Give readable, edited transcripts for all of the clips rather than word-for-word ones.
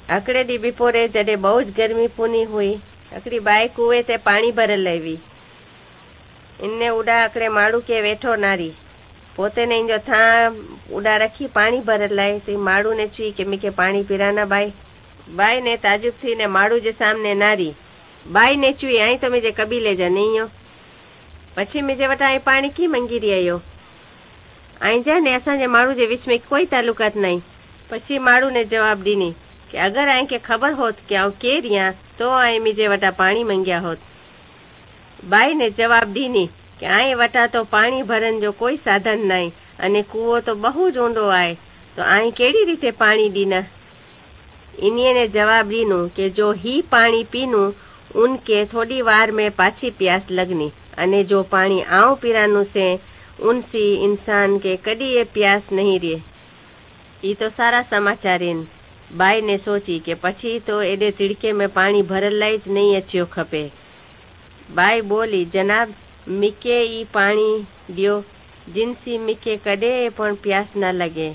हिकिड़े ॾींहुं बपोरे जॾहिं બહુ જ गर्मी पूनी हुई, हिकिड़ी बाई कुएं ते पाणी भरल लावी। इन उड़ा हिकिड़े माण्हू के वेठो नारी पोते ने इंजो था उड़ा रखी पानी भरल लाए ती माण्हू ने चई कि मूंखे पानी पिराना बाई। बाई ने ताजुब थी ने माण्हू जे सामने नारी बाई ने चई आई तो मुझे कबीले जा नहीं हो, पछी मुझे वटा आई पानी की मंगी रही हो, आई जा ने असांजे माण्हू जे विच में कोई ताल्लुकात नहीं। पछी माण्हू ने जवाब ॾिनी कि अगर आई के खबर होत कि आऊं केर या तो आई मुझे वटा पानी मंगिया होत। बाई ने जवाब ॾिनी कि आई वटा तो पानी भरन जो कोई साधन नहीं अने कुओ तो बहु ज ऊंडो आए, तो आई केड़ी रीते पानी ॾीना। इन्हीअ ने जवाब ॾिनो कि जो ही पानी पीनू उनके थोड़ी वार में पाछी प्यास लगनी, अने जो पानी आऊं पीरानू से उनसी इंसान के कदी ये प्यास नहीं रहे। ये तो सारा समाचार इन। बाई ने सोची कि पछी तो एडे तिड़के में पानी भरल लाई ज नहीं अचियो खपे। बाई बोली, जनाब मिके ई पानी दियो जिनसी मिके कदे पण प्यास न लगे।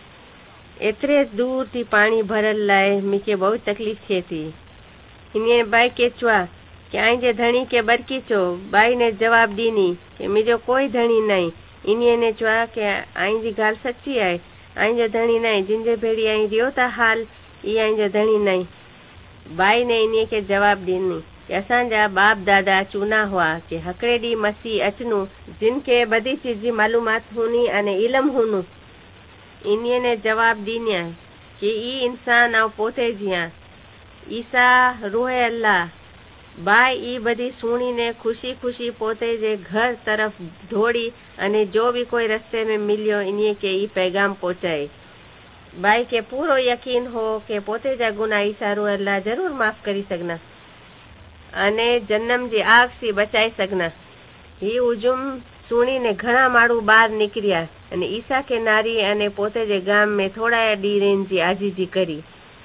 एतरे दूर थी पानी भरल लाए मिके बहुत तकलीफ थे थी। इन्हें बाई के चुआ कि आई जे धणी के बरकी चो। बाई ने जवाब दीनी कि मुझो कोई धणी नहीं। इन्हें ने चुआ कि आई जी गाल सच्ची है, आई जो धणी नहीं, जिनजे भेड़ी आई रियो ता हाल ई आई जो धणी नहीं। बाई ने इन्हें के जवाब दीनी कि असांजा बाप दादा चूना हुआ कि हकड़े डी मसीह अचनू जिनके बदी चीज जी मालूमात हुनी अने इलम हुनु। इन्हें ने जवाब दीनिया कि ई इंसान आउ पोते जिया ईसा रूह अल्लाह। बाई ई बदी सुनी ने खुशी खुशी पोते जे घर तरफ दौड़ी अने जो भी कोई रस्ते में मिलियो इन्हें के ई पैगाम पहुंचाए। बाई के पूरो यकीन हो कि पोते जा गुनाह ईसा रूह अल्लाह जरूर माफ करी सगना अने जन्म जी आग सी बचाई सगना। ही उजुम सुनी ने घणा माण्हू बाहर निकरिया अने ईसा के नारी अने पोते जे गाम में थोड़ा डी रेन जी आजीजी करी।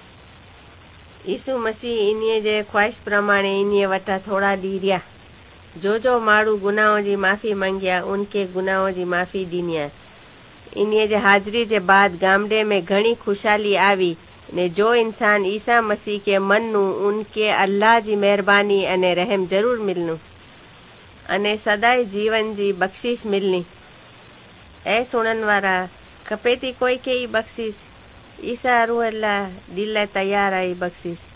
यीशु मसीह इन्हीअ जे ख्वाहिश प्रमाणे इन्हीअ वटा थोड़ा डी रिया। जो माण्हू गुनाहों जी माफ़ी मंगिया उनके गुनाहों जी माफ़ी ॾिनिया। इन्हीअ जे हाज़री जे बाद गामडे में घणी खुशहाली आवी ने जो इंसान ईसा मसीह के मन्नू उनके अल्लाह जी मेहरबानी अने रहम जरूर मिलनू अने सदाई जीवन जी बख्शिश मिलनी। ऐ सुनन वारा खपे थी कोई के ई बख्शिश, ईसा रूह अल्लाह दिल लाइ तैयार आई बख्शिश।